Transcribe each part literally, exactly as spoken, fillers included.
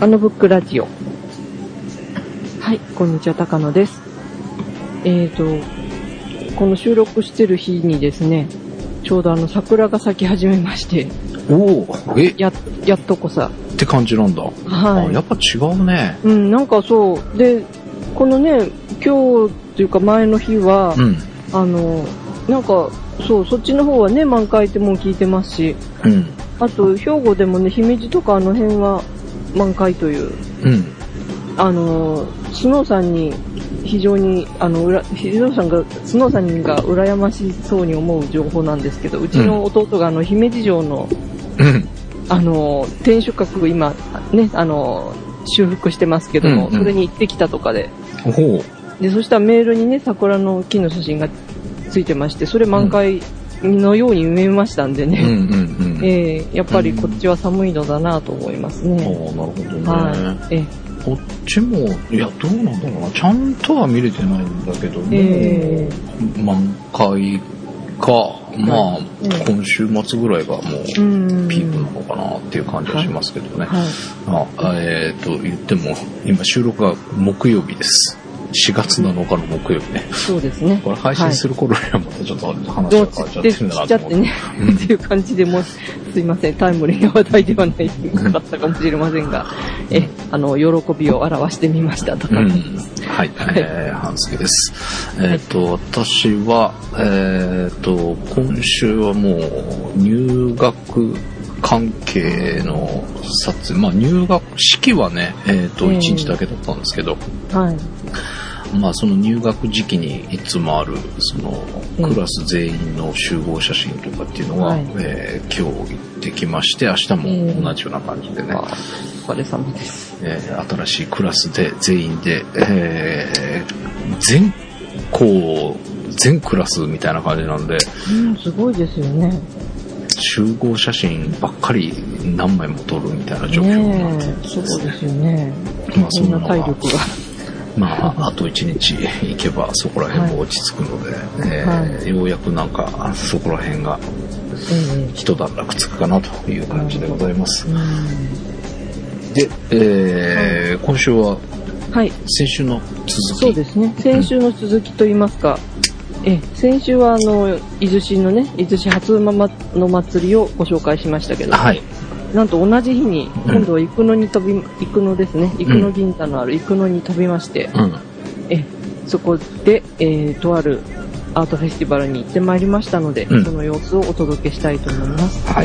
あのブックラジオ。はい、こんにちは、高野です。えーと、この収録してる日にですね、ちょうどあの桜が咲き始めまして、 おお、えや、やっとこさ。 って感じなんだ。 はい。 あ、やっぱ違うね。 うん、なんかそう。で、このね、今日っていうか前の日は、 うん、 あの、なんか、そう、そっちの方はね、満開ってもう聞いてますし、 うん、 あと、兵庫でもね、姫路とかあの辺は満開という、 うん、 あの、スノーさんに非常に、あの、うら、スノーさんが、スノーさんが羨ましそうに思う情報なんですけど、うちの弟があの、姫路城の、 うん、 あの、天守閣今、ね、あの、修復してますけども、うんうん、それに行ってきたとかで、 ほう。で、そしたらメールにね、桜の木の写真がついてまして、それ満開のように見えましたんでね、うんうんうん、えー、やっぱりこっちは寒いのだなと思いますね。 ああ、なるほどね。 はい。えこっちも、いや、どうなんだろうな。ちゃんとは見れてないんだけども、えー、満開か、まあ、うん、今週末ぐらいがもうピークなのかなっていう感じはしますけどね。はいはい、あえー、と言っても、今収録が木曜日です。しがつなのかの木曜日ね。 そうですね。 これ配信する頃にはまたちょっと話が変わっちゃってるんだなと思って。 ね、っていう感じでもう、すいません、タイムリーな話題ではないかったかもしれませんが、え、あの、喜びを表してみましたとか、うん。 はい、えー、半助です。えっ、ー、と、私は、えっ、ー、と、今週はもう入学関係の撮影、まあ入学式はね、えっ、ー、と、いちにちだけだったんですけど、 はい。 まあその入学時期にいつもあるそのクラス全員の集合写真とかっていうのは、はい、えー、今日行ってきまして、明日も同じような感じでね、 お疲れ様です。 えー、新しいクラスで全員で、えー、全校全クラスみたいな感じなんで、 うん、すごいですよね。 集合写真ばっかり何枚も撮るみたいな状況なんですね。 そうですよね。 まあそんな体力が。 まあ、あと一日行けばそこら辺も落ち着くので、はいえーはい、ようやくなんかそこら辺が一段落つくかなという感じでございます。うん、で、えーはい、今週は先週の続き、 そうですね。先週の続きといいますか、うん、え先週はあの伊豆市のね伊豆市初馬の祭りをご紹介しましたけど、はい、なんと同じ日に今度は生野に飛び、うん、生野ですね、生野銀座のある生野に飛びまして、うん、えそこで、えー、とあるアートフェスティバルに行ってまいりましたので、うん、その様子をお届けしたいと思います。 はい。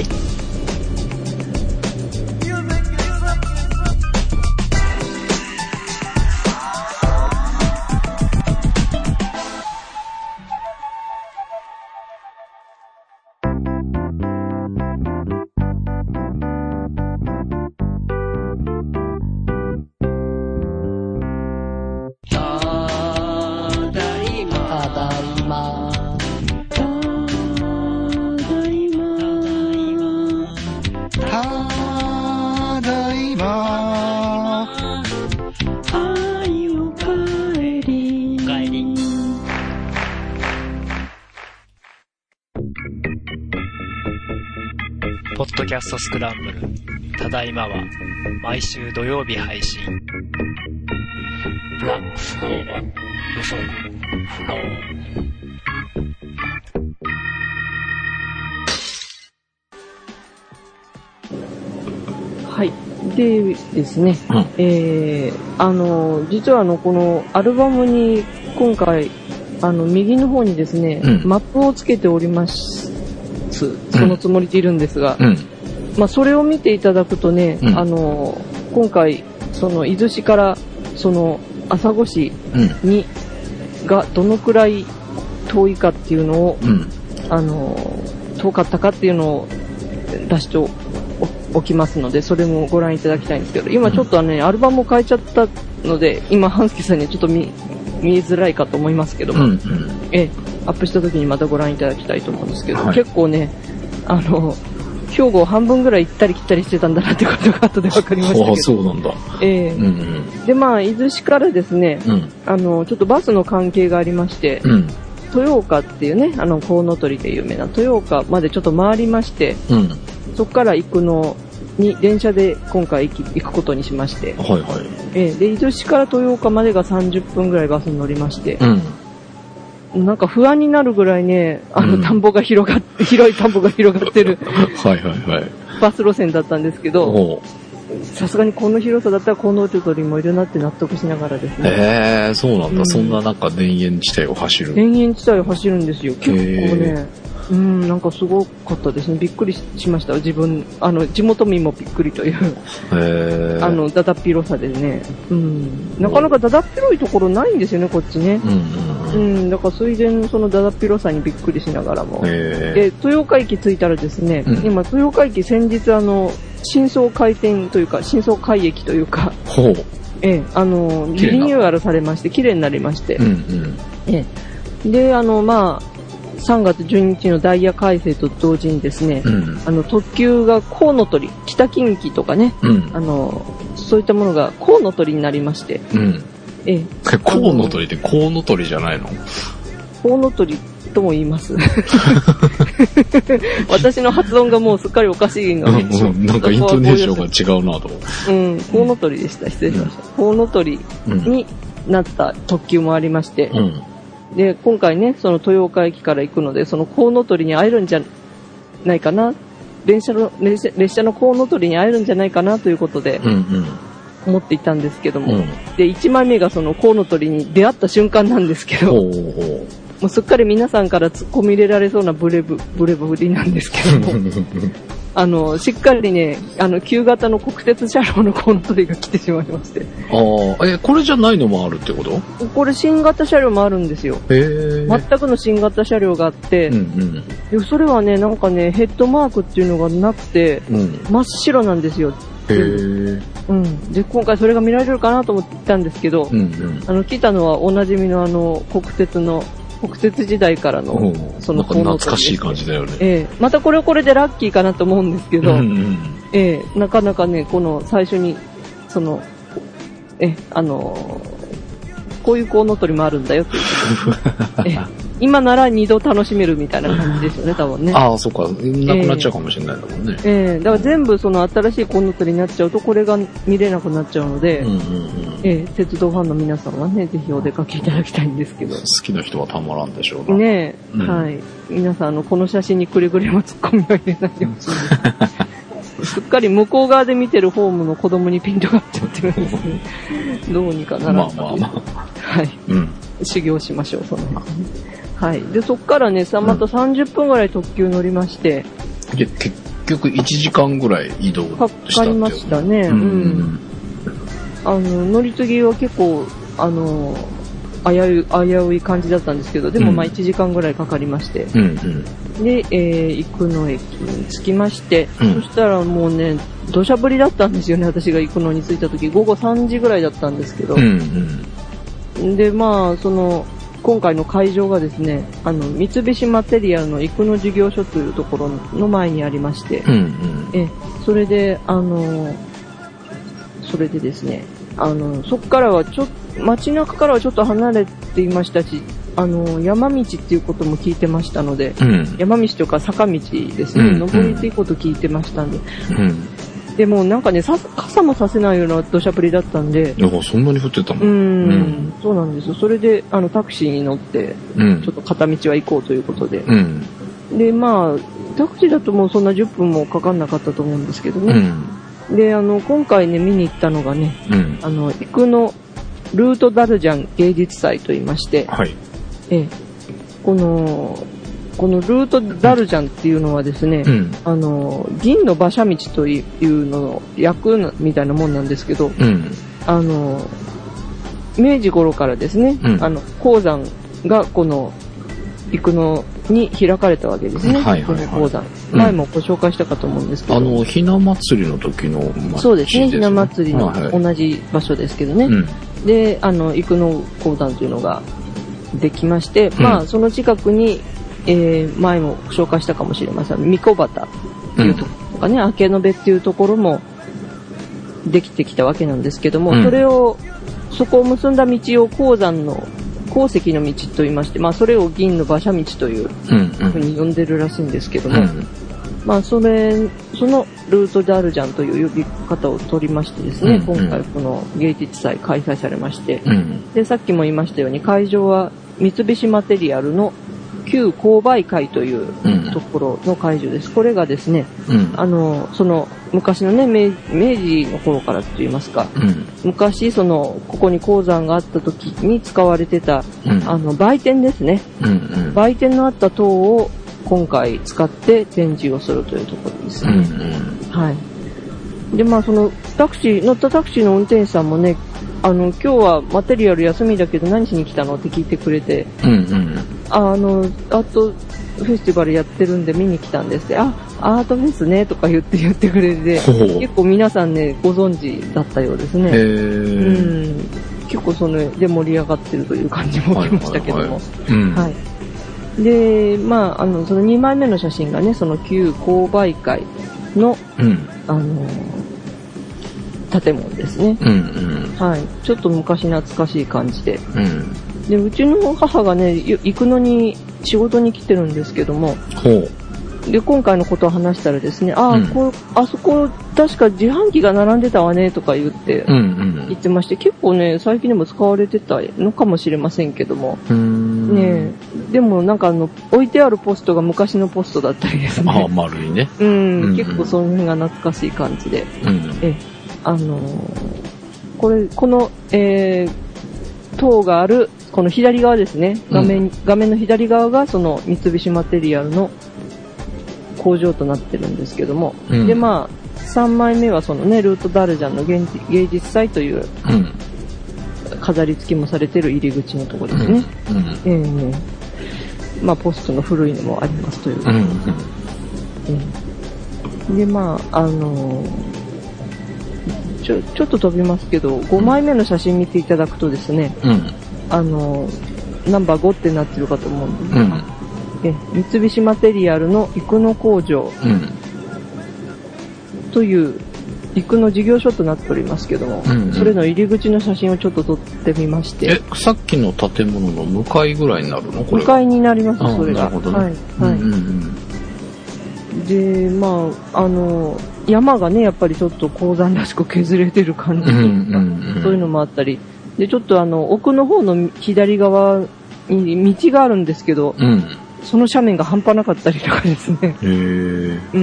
ポッドキャストスクランブル、ただいまは毎週土曜日配信。ブラックスコーバー、予測不能。 はい。でですね、うん、えー、あの実はあのこのアルバムに今回あの右の方にですね、うん、マップをつけております。そのつもりでいるんですが、うん、まあそれを見ていただくとね、うん、あの今回その伊豆市からその朝来市に、うん、がどのくらい遠いかっていうのを、うん、あの遠かったかっていうのを出しておきますので、それもご覧いただきたいんですけど、今ちょっとね、うん、アルバムを変えちゃったので、今半助さんにはちょっと 見, 見えづらいかと思いますけども、うんうん、えアップした時にまたご覧いただきたいと思うんですけど、はい、結構ね、あの兵庫を半分ぐらい行ったり来たりしてたんだなってことが後で分かりましたけど。 あ、そうなんだ。 えーうんうん、でまあ伊豆市からですね、うん、あのちょっとバスの関係がありまして、うん、豊岡っていうね、あのコウノトリで有名な豊岡までちょっと回りまして、うん、そこから行くのに電車で今回行き行くことにしまして、 はいはい。 えー、で、伊豆市から豊岡までがさんじゅっぷんぐらいバスに乗りまして、うん、なんか不安になるぐらいね、あの田んぼが広がって、うん、広い田んぼが広がってるはいはいはい。 バス路線だったんですけど、さすがにこの広さだったらコウノトリもいるなって納得しながらですね。 へえー、そうなんだ、うん。そんななんか田園地帯を走る。 田園地帯を走るんですよ。結構ね。うん、なんかすごかったですね。びっくりしました。自分、あの、地元民もびっくりという。へあの、だだっ広さでね。うん。なかなかだだっ広いところないんですよね、こっちね。うん、うんうん。うん、だから水田のそのだだっ広さにびっくりしながらも。で、豊岡駅着いたらですね、うん、今、豊岡駅先日あの、新装開店というか、新装開駅というか、ほう。ええ、あの、リニューアルされまして、綺麗になりまして。うんうん。ええ。で、あの、まあ、さんがつじゅうににちのダイヤ改正と同時にですね、うん、あの特急がコウノトリ、北近畿とかね、うん、あのそういったものがコウノトリになりまして、うん、 えコウノトリってコウノトリじゃないの？ コウノトリとも言います。私の発音がもうすっかりおかしいので、 うん、なんかイントネーションが違うなと思って。 うん、コウノトリでした。失礼しました。うん、コウノトリになった特急もありまして。うん、で、今回ね、その豊岡駅から行くので、そのコウノトリに会えるんじゃないかな、電車の、列車のコウノトリに会えるんじゃないかなということで、うんうん、思っていたんですけども、うん、で、いちまいめがそのコウノトリに出会った瞬間なんですけど、おうおうもうすっかり皆さんから突っ込み入れられそうなブレブ、ブレブリなんですけども、あの、しっかりね、あの、旧型の国鉄車両のコウノトリが来てしまいまして。 ああ、え、これじゃないのもあるってこと？ これ新型車両もあるんですよ。へー。全くの新型車両があって、うんうん、でそれはね、なんかね、ヘッドマークっていうのがなくて、うん、真っ白なんですよ。へー。うん。で、今回それが見られるかなと思って行ったんですけど、うんうん、あの、来たのはおなじみのあの、国鉄の、国鉄時代からの、 そのコウノトリ、懐かしい感じだよね。 ええー、またこれはこれでラッキーかなと思うんですけど、うんうん、ええー、なかなかね、この最初に、その、え、あのー、こういうコウノトリもあるんだよっていうことで、ええ今なら二度楽しめるみたいな感じですよね、多分ね。 ああ、そっか。なくなっちゃうかもしれないんだもんね。 ええー、だから全部その新しいコウノトリになっちゃうと、これが見れなくなっちゃうので、うんうんうん、えー、鉄道ファンの皆さんはね、ぜひお出かけいただきたいんですけど。 好きな人はたまらんでしょうな。 ねえ、うん、はい。皆さん、あの、この写真にくれぐれも突っ込みは入れないでほしいです。すっかり向こう側で見てるホームの子供にピントが合っちゃってるんですね。どうにかならんかと。まあまあまあ。はい。うん。修行しましょう、その辺。はい。で、そっからね、さ、またさんじゅっぷんぐらい特急乗りまして。 で、結局いちじかんぐらい移動したってかかりましたね。うん。うん、あの、乗り継ぎは結構、あの、危うい、危うい感じだったんですけど、でもまあいちじかんぐらいかかりまして。うんうん、で、えー、生野駅に着きまして、うん、そしたらもうね、土砂降りだったんですよね、私が生野に着いた時。午後さんじぐらいだったんですけど。うんうん、で、まあ、その、今回の会場がですね、あの、三菱マテリアルの生野事業所というところの前にありまして、うんうん、え、それで、あの、それでですね、あの、そこからはちょっと、街中からはちょっと離れていましたし、あの、山道っていうことも聞いてましたので、うん、山道というか坂道ですね、うんうん、登りっていうこと聞いてましたんで、うんでもなんかね、さ傘もさせないような土砂降りだったんで。 いや、そんなに降ってたの？ うん、うん、そうなんですよ。それで、あの、タクシーに乗って、うん、ちょっと片道は行こうということで。うん、で、まあ、タクシーだともうそんなじゅっぷんもかかんなかったと思うんですけどね。うん、で、あの、今回ね、見に行ったのがね、うん、あの、生野ルートダルジャン芸術祭と言いまして、はい、え、この、このルートダルジャンっていうのはですね、うん、あの銀の馬車道というのの訳みたいなもんなんですけど、うん、あの明治頃からですね、うん、あの鉱山がこの生野に開かれたわけですね。はいはいはい、この鉱山、前もご紹介したかと思うんですけど、 あのひな祭りの時の町ですね。そうですね、ひな祭りの同じ場所ですけどね。うん、で、あの生野鉱山というのができまして、うん、まあその近くにえー、前も紹介したかもしれません。三小畑っていうところとかね、明け延べっていうところもできてきたわけなんですけども、うん、それを、そこを結んだ道を鉱山の、鉱石の道と言いまして、まあそれを銀の馬車道というふうに呼んでるらしいんですけども、うんうん、まあそれ、 そのルートダルジャンという呼び方を取りましてですね、うんうん、今回この芸術祭開催されまして、うん、で、さっきも言いましたように会場は三菱マテリアルの旧購買会というところの会場です。これがですね、うん、あの、その昔のね、明, 明治の頃からといいますか、うん、昔その、ここに鉱山があった時に使われてた、うん、あの、売店ですね、うんうん。売店のあった塔を今回使って展示をするというところですね。うんうん、はい。で、まあその、タクシー、乗ったタクシーの運転手さんもね、あの、今日はマテリアル休みだけど何しに来たのって聞いてくれて、うんうん、あの、アートフェスティバルやってるんで見に来たんですって、あ、アートフェスねとか言って言ってくれて、結構皆さんね、ご存知だったようですね。へー、うん、結構その、で盛り上がってるという感じも受けましたけども。はいはいはい、うん、はい。で、まあ、あの、そのにまいめの写真がね、その旧購買会の、うん、あの、建物ですね、うんうん、はい。ちょっと昔懐かしい感じで、うん、でうちの母がね行くのに仕事に来てるんですけども、ほうで今回のことを話したらですね、あ、うん、こあそこ確か自販機が並んでたわねとか言って、うんうん、言ってまして、結構ね最近でも使われてたのかもしれませんけども、うーんね、でもなんかあの置いてあるポストが昔のポストだったりですね、 あ、丸いね、 うん、うんうん、結構その辺が懐かしい感じで、うん、えあのー、これ、この、えー、塔がある、この左側ですね、画面、うん、画面の左側がその三菱マテリアルの工場となってるんですけども、うん、で、まあ、さんまいめはそのね、ルートダルジャンの芸術祭という、うん、飾り付けもされてる入り口のところですね。うんうん、えー、まあ、ポストの古いのもありますという。うんうんうん、で、まあ、あのー、ちょ、ちょっと飛びますけど、ごまいめの写真見ていただくとですね、うん、あの、ナンバーごってなってるかと思うんですが、うん、え三菱マテリアルの生野工場、うん、という生野事業所となっておりますけども、うんうん、それの入り口の写真をちょっと撮ってみまして。 え、さっきの建物の向かいぐらいになるのこれ？ 向かいになります、それが。なるほどね。はい。はい。うんうんうん、で、まあ、あの、山がね、やっぱりちょっと鉱山らしく削れてる感じというか、うんうんうん、そういうのもあったり、で、ちょっとあの、奥の方の左側に道があるんですけど、うん、その斜面が半端なかったりとかですね。へー、うん。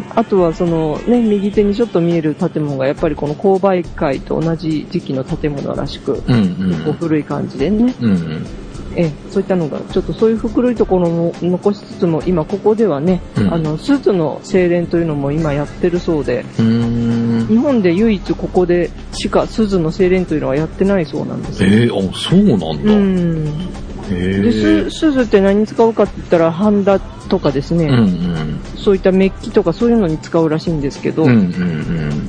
あとはその、ね、右手にちょっと見える建物がやっぱりこの購買会と同じ時期の建物らしく、うんうん、結構古い感じでね。うんうん、えそういったのがちょっとそういう古いところも残しつつも、今ここではね、うん、あのスズの精錬というのも今やってるそうで、うーん、日本で唯一ここでしかスズの精錬というのはやってないそうなんですよ。 えー、あ、そうなんだ。うん、 へでスズって何に使うかって言ったらハンダとかですね、うんうん、そういったメッキとかそういうのに使うらしいんですけど、うんうんうん、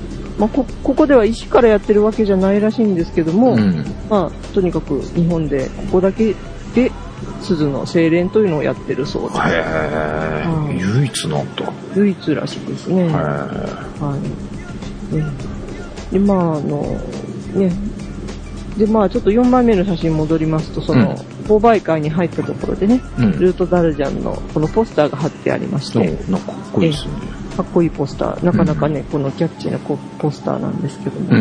まあ、こ, ここでは石からやってるわけじゃないらしいんですけども、うん、まあ、とにかく日本でここだけで鈴の精錬というのをやってるそうです。へー、うん、唯一なんだ。 唯一らしいですね。はい。ね、で、まあ、あの、ね、で、まあ、ちょっとよんまいめの写真戻りますと、その、購買会に入ったところでね、うん、ルートダルジャンのこのポスターが貼ってありまして、 なんかかっこいいですね。 かっこいいポスター、なかなかね、うん、このキャッチーなポスターなんですけども、うん、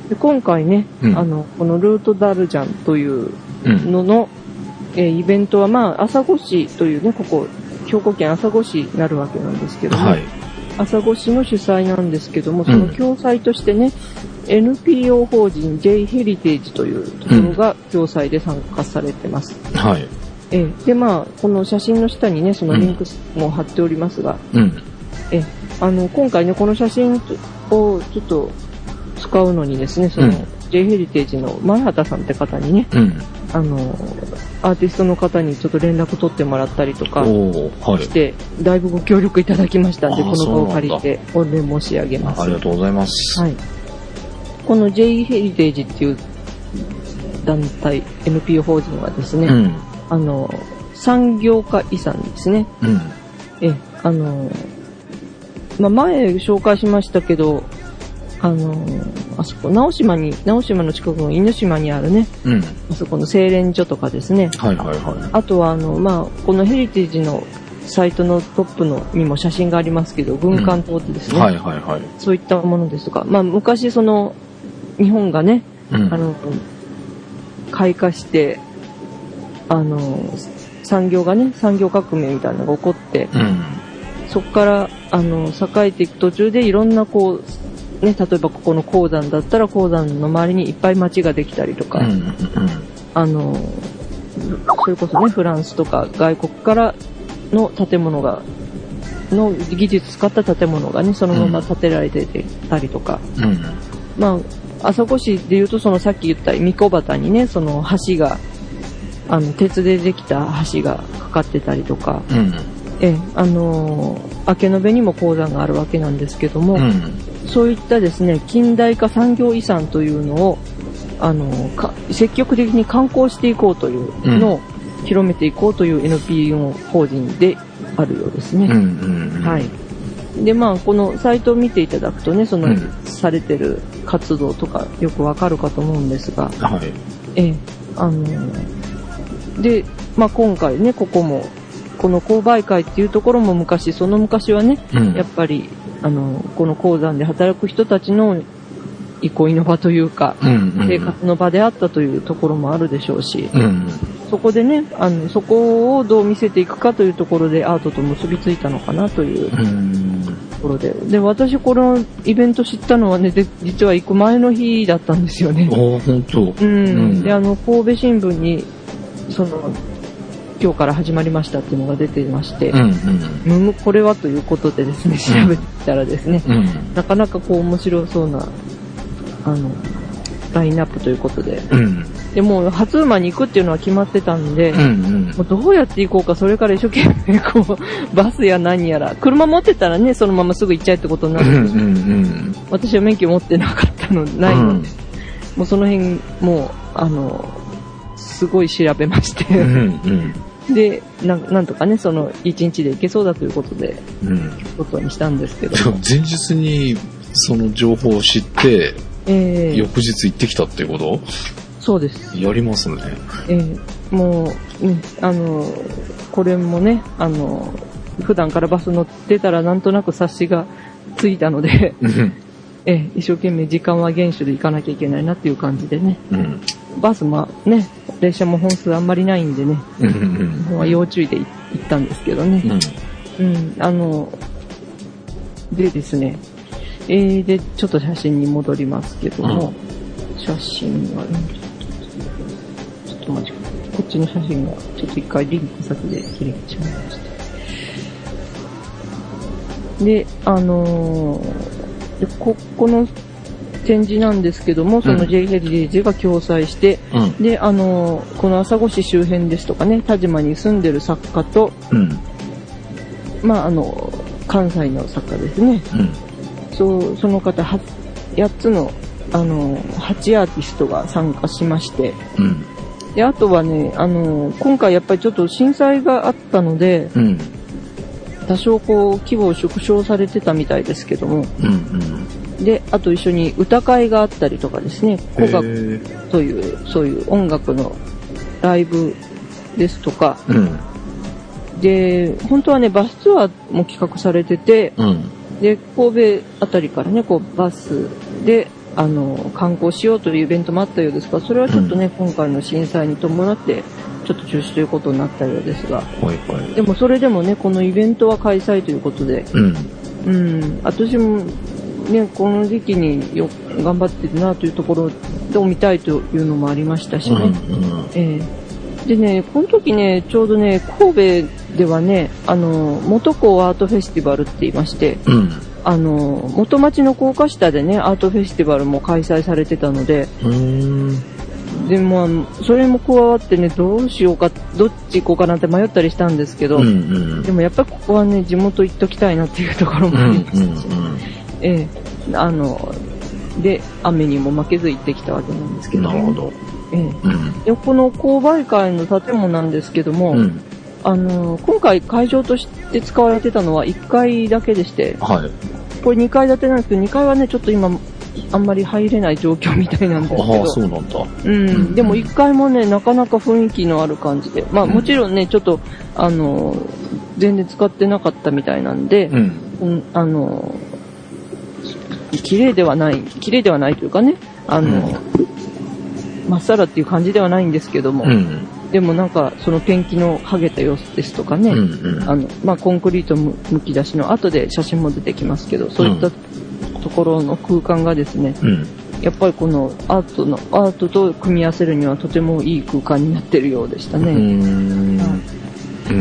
で今回ね、うん、あの、このルートダルジャンというのの、うん、えー、イベントは、まあ、朝来市というね、ここ、兵庫県朝来市になるわけなんですけども、はい、朝来市の主催なんですけども、その共催としてね、うん、エヌピーオー 法人 J ヘリテージというところが共催で参加されてます。うん、はい。えー、で、まあ、この写真の下にね、そのリンクも貼っておりますが、うん、えーあの今回ねこの写真をちょっと使うのにですね、その、うん、J ヘリテージの前畑さんって方にね、うん、あのアーティストの方にちょっと連絡取ってもらったりとかして、はい、だいぶご協力いただきましたんで、この場を借りて御礼申し上げます。 ありがとうございます。はい、 この J ヘリテージっていう団体 エヌピーオー 法人はですね、うん、あの産業化遺産ですね。うん、えあのまあ、前紹介しましたけど、あのー、あそこ、直島に、直島の近くの犬島にあるね、うん、あそこの精錬所とかですね。はいはいはい。あとは、あの、まあ、このヘリテージのサイトのトップのにも写真がありますけど、軍艦島ってですね、うんはいはいはい、そういったものですとか、まあ、昔その日本がね、うん、あの開花してあの産業がね産業革命みたいなのが起こって、うん、そこからあの栄えていく途中でいろんなこう、ね、例えばここの鉱山だったら鉱山の周りにいっぱい町ができたりとか、うんうん、あのそれこそねフランスとか外国からの建物がの技術使った建物がねそのまま建てられてたりとか、うん、まあ朝来市でいうとそのさっき言った三子端にねその橋があの鉄でできた橋がかかってたりとか、うん、えあの明延にも鉱山があるわけなんですけども、うん、そういったですね近代化産業遺産というのをあのか積極的に観光していこうというのを、うん広めていこうという エヌピーオー 法人であるようですね。うんうんうん、はい。で、まあ、このサイトを見ていただくとね、その、うん、されてる活動とかよくわかるかと思うんですが、はい。え、あの、で、まあ今回ね、ここも、この購買会っていうところも昔、その昔はね、うん、やっぱり、あの、この鉱山で働く人たちの憩いの場というか、うんうんうん、生活の場であったというところもあるでしょうし、うんうんそこでね、あの、そこをどう見せていくかというところでアートと結びついたのかなというところで。で、私このイベント知ったのはね、で実は行く前の日だったんですよね。 ああ、本当。 うん。うん、で、あの、神戸新聞に、その、今日から始まりましたっていうのが出ていまして、うんうん、これはということでですね、調べてみたらですね、うん、なかなかこう面白そうな、あの、ラインナップということで、うんでもう初馬に行くっていうのは決まってたんで、うんうん、もうどうやって行こうかそれから一生懸命こうバスや何やら車持ってたらねそのまますぐ行っちゃえってことになるんですけど、うんうんうん、私は免許持ってなかったのないので、うん、もうその辺もうあのすごい調べまして、うんうん、でな ん, なんとかねその一日で行けそうだということで、うん、ことにしたんですけど前日にその情報を知って、えー、翌日行ってきたっていうこと？ そうです。 やりますね。 えー、もう、ね、あの、これもね、あの、普段からバス乗ってたらなんとなく察しがついたので、えー、一生懸命時間は厳守で行かなきゃいけないなっていう感じでね。うん、バスもね、列車も本数あんまりないんでね、うん、要注意で行ったんですけどね。うん、うん、あの、でですね、えー、で、ちょっと写真に戻りますけども、うん、写真はね、ちょっと待って、こっちの写真がちょっと一回リンク先で切れてしまいました。で、あのー、でここの展示なんですけども、その J ヘリテージが共催して、うん、で、あのー、この朝来市周辺ですとかね、田島に住んでる作家と、うん、まああの関西の作家ですね。うん、そうその方はやっつのあのはちアーティストが参加しまして。うんであとはね、あのー、今回やっぱりちょっと震災があったので、うん、多少こう規模を縮小されてたみたいですけども、うんうん、であと一緒に歌会があったりとかですね、古楽というそういう音楽のライブですとか、うん、で本当はねバスツアーも企画されてて、うん、で神戸あたりからねこうバスであの観光しようというイベントもあったようですが、それはちょっとね、うん、今回の震災に伴ってちょっと中止ということになったようですが、はいはい、でもそれでもねこのイベントは開催ということで、うん、うん、私もねこの時期によ頑張ってるなというところを見たいというのもありましたしね、うんうんえー、でねこの時ねちょうどね神戸ではねあの元港アートフェスティバルって言いまして、うんあの元町の高架下でねアートフェスティバルも開催されてたので、うーんでもそれも加わってねどうしようかどっち行こうかなって迷ったりしたんですけど、うんうん、でもやっぱりここはね地元行っときたいなっていうところもありましたし、うんうんうん、ええあので雨にも負けず行ってきたわけなんですけど、ね、なるほど、ええうん、でこの購買会の建物なんですけども、うんあの今回会場として使われてたのはいっかいだけでして、はい、これにかい建てなんですけどにかいはねちょっと今あんまり入れない状況みたいなんですけど。 ああ、そうなんだ。 うん。うん、でも一回もね、なかなか雰囲気のある感じで。まあもちろんね、ちょっと、あの、全然使ってなかったみたいなんで、うん、うん、あの、綺麗ではない、綺麗ではないというかね、あの、うん、まっさらっていう感じではないんですけども、うん、でもなんかそのペンキの剥げた様子ですとかね、うんうん、あの、まあコンクリートむき出しの後で写真も出てきますけど、そういったところの空間がですね、うん、やっぱりこのアートの、アートと組み合わせるにはとてもいい空間になってるようでしたね。うん、うん、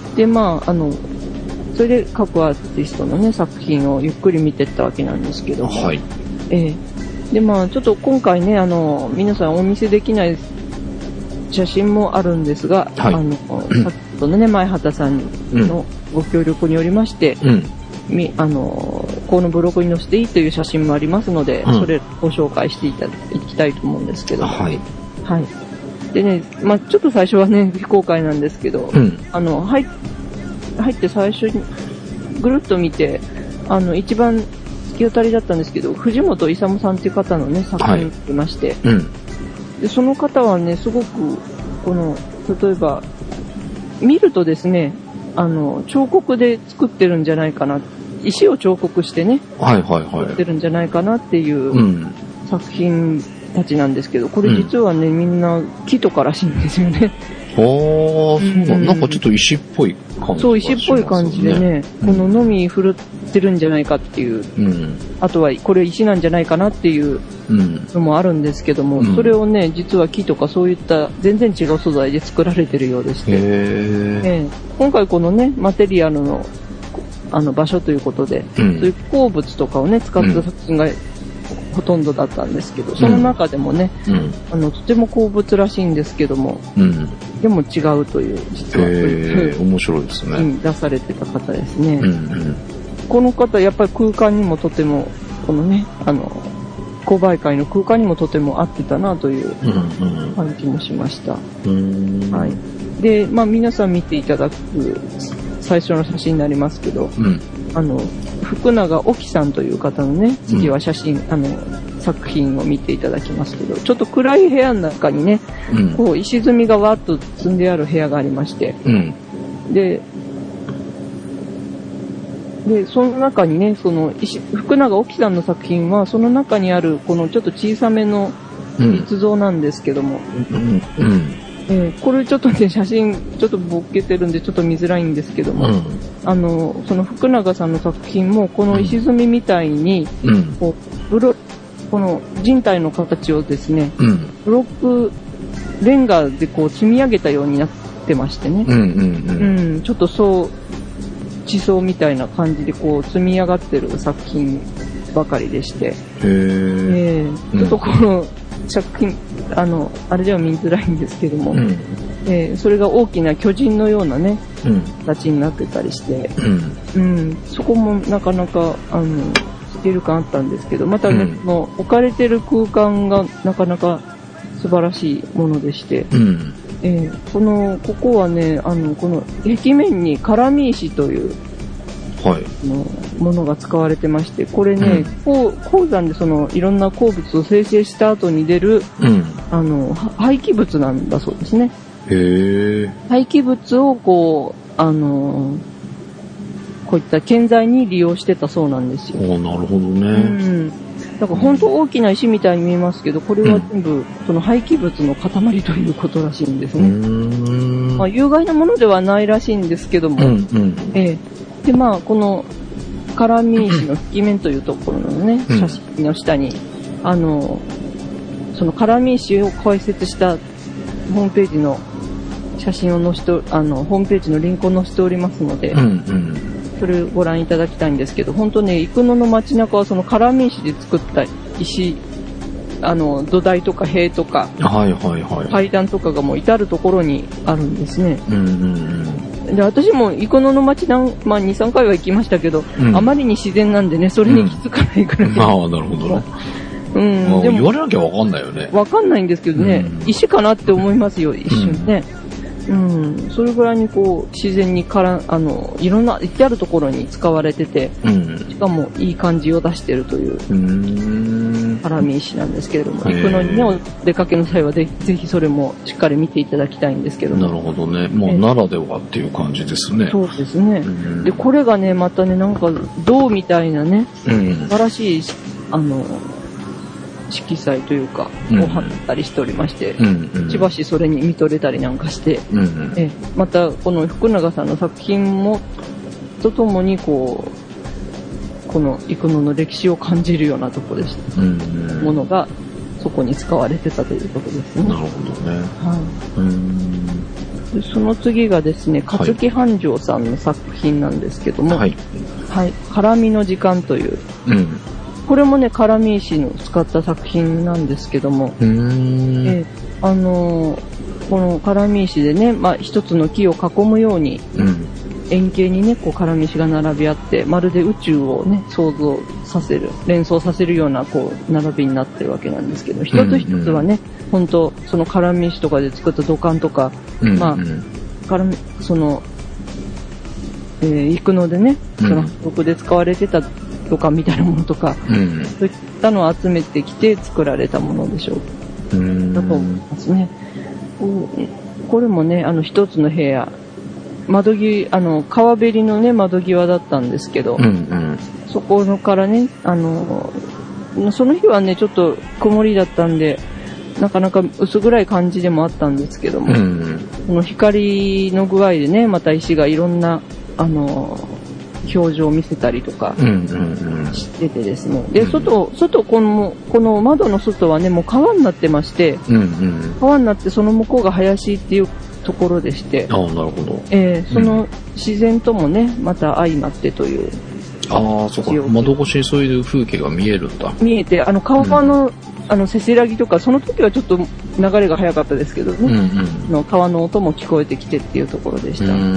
で、まあ、あの、それで各アーティストのね、作品をゆっくり見ていったわけなんですけど、はい。えー、で、まあ、ちょっと今回ね、あの、皆さんお見せできない写真もあるんですが、はい、あの、さっきのね、前畑さんのご協力によりまして、うん、みあの、このブログに載せていいという写真もありますので、うん、それをご紹介していただきたいと思うんですけど、はい。はい。でね、まあ、ちょっと最初はね、非公開なんですけど、うん、あの、入入って最初にぐるっと見て、あの、一番突き当たりだったんですけど、藤本勇さんという方のね、作品がいまして、はい、うん、で、その方はね、すごく、この、例えば、見るとですね、あの、彫刻で作ってるんじゃないかな、石を彫刻してね、はいはいはい、作ってるんじゃないかなっていう作品たちなんですけど、これ実はね、うん、みんな木とからしいんですよね。 ああ、そうだ、なんかちょっと石っぽい感じ、ね、 そう、石っぽい感じでね、うん、こののみ振るってるんじゃないかっていう、うん、あとはこれ石なんじゃないかなっていうのもあるんですけども、うん、それをね、実は木とかそういった全然違う素材で作られてるようでして、へー、今回このね、マテリアルのあの場所ということで、うん、そういう鉱物とかをね、使った作品が、うん、ほとんどだったんですけど、その中でもね、うん、あのとても鉱物らしいんですけども、うん、でも違うという、実はという、 面白いですね、 うん、出されてた方ですね、うんうん、この方やっぱり空間にもとてもこのね、あの購買会の空間にもとても合ってたなという感じもしました、うんうん、はい。で、まあ皆さん見ていただく最初の写真になりますけど、うん、あの福永沖さんという方のね、次は写真、うん、あの作品を見ていただきますけど、ちょっと暗い部屋の中にね、うん、こう石積みがわっと積んである部屋がありまして、うん、で、でその中にね、その石福永沖さんの作品はその中にあるこのちょっと小さめの立像なんですけども、うんうんうん、えー、これちょっとね、写真ちょっとぼけてるんでちょっと見づらいんですけども、うん、あのその福永さんの作品もこの石積みみたいに、うん、こうブロこの人体の形をですね、うん、ブロックレンガでこう積み上げたようになってましてね、うんうんうんうん、ちょっとそう地層みたいな感じでこう積み上がってる作品ばかりでして、へえー、ちょっとこの作品、あのあれでは見づらいんですけども、うん、えー、それが大きな巨人のようなね、うん、形になってたりして、うんうん、そこもなかなかあのスケール感あったんですけど、またね、うん、この置かれてる空間がなかなか素晴らしいものでして、うん、えー、このここはね、あのこの壁面にカラミ石という、はい、のものが使われてまして、これね、うん、鉱山でそのいろんな鉱物を生成した後に出る、うん、あの廃棄物なんだそうですね。へー。廃棄物をこうあのこういった建材に利用してたそうなんですよ。 お、なるほどね。うん。 だから本当大きな石みたいに見えますけど、これは全部その廃棄物の塊ということらしいんですね。うーん、まあ、有害なものではないらしいんですけども、うんうん、えー、でまあこのカラミ石の壁面というところのね、うん、写真の下にあのそのカラミ石を解説したホームページの写真を載せて、あのホームページのリンクを載せておりますので、うんうん、それをご覧いただきたいんですけど、本当ね、生野の街中はそのカラミ石で作った石、あの土台とか塀とか、はいはいはい、階段とかがもう至るところにあるんですね。うんうんうん、で私も生野の街なん、まあ、にさんかいは行きましたけど、うん、あまりに自然なんでね、それに気づかないくらい、うん、 ああ、なるほどね。うん、まあ、でも言われなきゃわかんないよね。 わかんないんですけどね、うん、石かなって思いますよ、一瞬ね。うん、それぐらいにこう自然にからあのいろんな至るところに使われてて、うん、しかもいい感じを出してるという。うーん、 絡み石なんですけれども、行くのにね、お出かけの際はぜぜひそれもしっかり見ていただきたいんですけども。 なるほどね。もうならではっていう感じですね。 そうですね。で、これがね、またね、なんか銅みたいなね、うん、素晴らしい、あの、色彩というか、を貼ったりしておりまして、うんうん、しばしそれに見とれたりなんかして、うんうん、えまたこの福永さんの作品も、とともにこう、この生野の歴史を感じるようなところでした、うんうん、ものがそこに使われてたということですね。 なるほどね。はい。うんでその次がですね、勝木繁盛さんの作品なんですけども、はい。はい。絡みの時間という、うんこれもね、絡み石を使った作品なんですけども、うーんえあのー、この絡み石でね、まあ、一つの木を囲むように、うん、円形にね、こう絡み石が並び合って、まるで宇宙をね、想像させる、連想させるような、こう、並びになってるわけなんですけど、一つ一つはね、うんうん、本当その絡み石とかで作った土管とか、うんうん、まあ、絡み、その、えー、行くのでね、その、僕で使われてた、とかみたいなものとか、うん、そういったのを集めてきて作られたものでしょう。うん、だと思いますね。これもね、あの一つの部屋、窓際、あの川べりのね窓際だったんですけど、うんうん、そこからね、あのその日はねちょっと曇りだったんで、なかなか薄暗い感じでもあったんですけども、うんうん、この光の具合でね、また石がいろんなあの表情を見せたりとかしててですね。で、外、外、この、この窓の外はね、もう川になってまして、うんうん、川になってその向こうが林っていうところでして、 ああ、なるほど。 えー、その自然ともね、また相まってという。 ああ、そうか。窓越しにそういう風景が見えるんだ。 見えて、あの川の、うん、あのせせらぎとか、その時はちょっと流れが早かったですけどね、うんうん、の川の音も聞こえてきてっていうところでした。うん、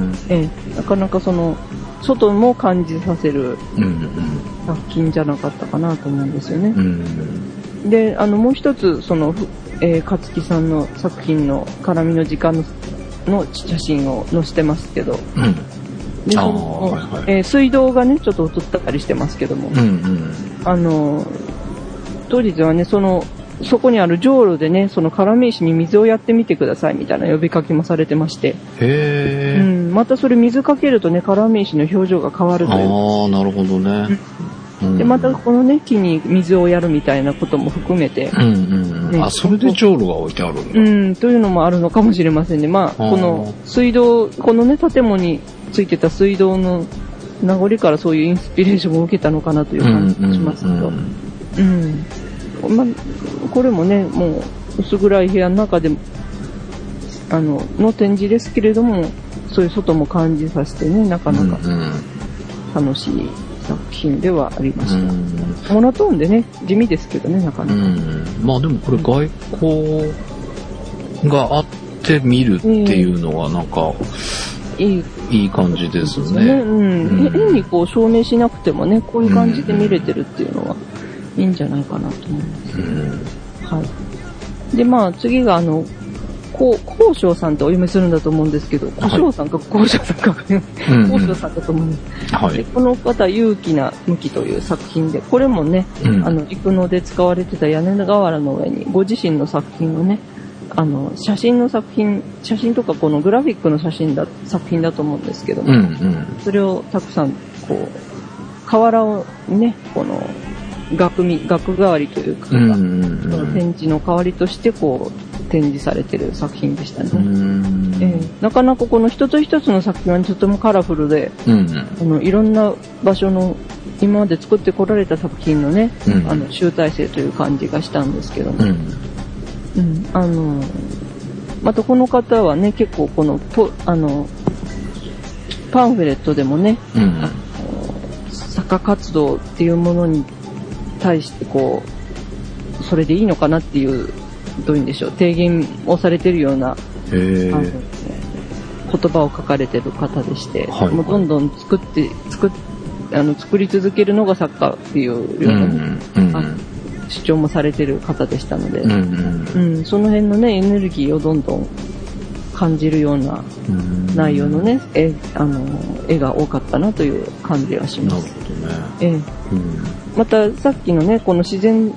えー、なかなかその、外も感じさせる作品じゃなかったかなと思うんですよね。うん、で、あのもう一つその、えー、勝木さんの作品の絡みの時間 の, の写真を載せてますけど、うん、でその、はいはい、えー、水道がねちょっと映ったりしてますけども、うんうん、あの当日はねそのそこにあるじょうろでね、その絡み石に水をやってみてくださいみたいな呼びかけもされてまして。へー。うん、またそれ水かけるとね、絡み石の表情が変わるという。 ああ、なるほどね。 うん、で、またこのね、木に水をやるみたいなことも含めて。うんうんうん。あ、それでじょうろが置いてあるんだ。 うん、というのもあるのかもしれませんね。まあ、この水道、このね、建物についてた水道の名残からそういうインスピレーションを受けたのかなという感じがしますけど。うん、うんうん、まあ、これもね、もう薄暗い部屋の中であのの展示ですけれども、そういう外も感じさせてね、なかなか楽しい作品ではありました。うん、モノトーンでね、地味ですけどね、なかなか。うん、 まあでもこれ外交があって見るっていうのはなんか、えー、いいいい感じですね。ね、 うん、変にこう証明しなくてもね、こういう感じで見れてるっていうのは。いいんじゃないかなと思います、うん、はい。で、まあ次があの、こう、高翔さんってお読みするんだと思うんですけど、高翔さんか高翔さんか、高翔さんだと思うんです。はい、でこの方、勇気な向きという作品で、これもね、うん、あの、陸野で使われてた屋根瓦の上に、ご自身の作品をね、あの、写真の作品、写真とかこのグラフィックの写真だ、作品だと思うんですけども、うんうん、それをたくさん、こう、瓦をね、この、額み、額代わりというか、うんうんうん、その展示の代わりとしてこう展示されている作品でしたね。うんえー、なかなかこの一つ一つの作品はとてもカラフルで、うんうん、あのいろんな場所の今まで作ってこられた作品のね、うん、あの集大成という感じがしたんですけども、うんうん、あのまたこの方はね結構このポあのパンフレットでもね、うんうん、あの作家活動っていうものに対してこうそれでいいのかなっていうどういうんでしょう提言をされているようなあの言葉を書かれている方でして、はいはい、もうどんどん作って作っあの作り続けるのが作家っていうような、うんうんうん、主張もされている方でしたので、うんうんうん、その辺のねエネルギーをどんどん感じるような内容のね、絵、あの絵が多かったなという感じがします。なるほどね。ええうん、またさっきのねこの自然